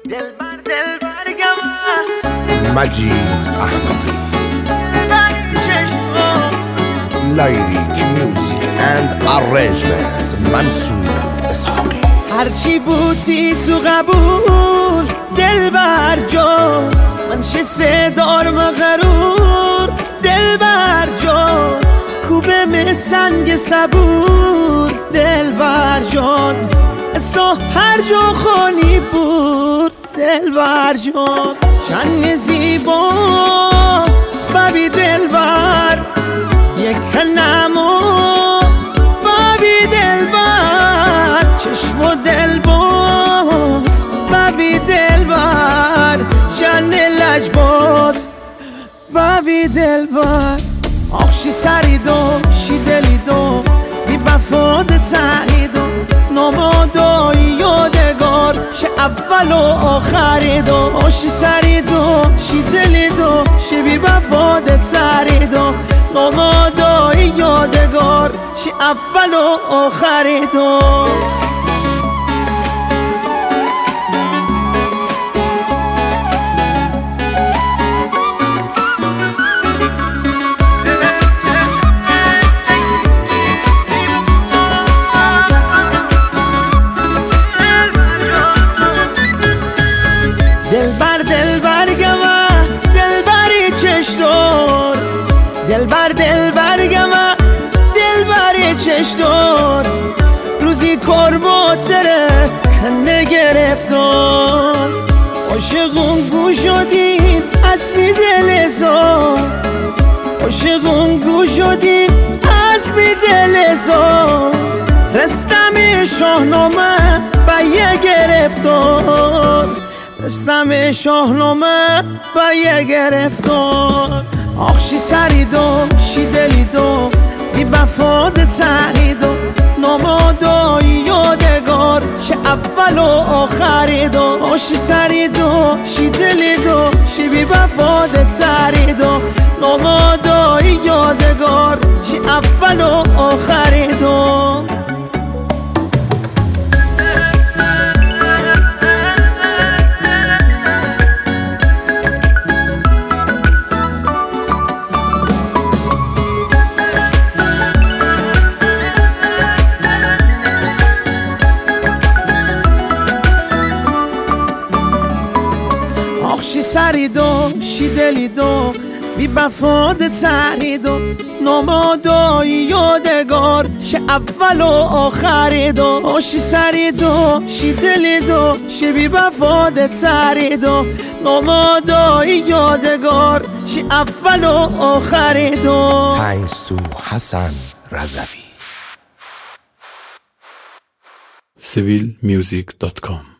مجید احمدی لیریک میوزیک اند ارنجمنت منصور اسحاقی. هرچی بودی تو قبول دلبر جان، من صدار مغرور دلبر جان، کوبه می سنگ صبور دلبر جان، اسا هر جا خانی بود دلبر جان. شن زیبا ببی دلبر یک نمو ببی دلبر، چشم و دل باز ببی دلبر، شن لجباز ببی دلبر. آخشی سریدو شی دلیدو بی بفاد تریدو، نمادای یادگار شه اول و آخری دو. آشی سریدو شی دلیدو شی بی بفاد تریدو، نمادای یادگار شه اول و آخری دو. دلبر گما دلبری چشتور، دلبر گما دلبری چشتور، روزی کربات سره کنه گرفتار. عاشقون گوشدین اسبی دل زار، عاشقون گوشدین اسبی دل زار، رستم شاهنامه با یه گرفتار، رستم شاهنامه با یه گرفتار. آخشی سریدو شی دلیدو بی بفاد تریدو، نمادای یادگار شه اول و آخری دو. آخشی سریدو شی دلیدو شی بی بفاد تریدو، نمادای یادگار شه اول و آخری دو. آخشی سریدو شی دلیدو بی بفاد تریدو، نمادای یادگار شه اول و آخری دو. آخشی سریدو شی دلیدو شی بی بفاد تریدو، نمادای یادگار شه اول و آخری دو. Thanks to حسن رضوی. civilmusic.com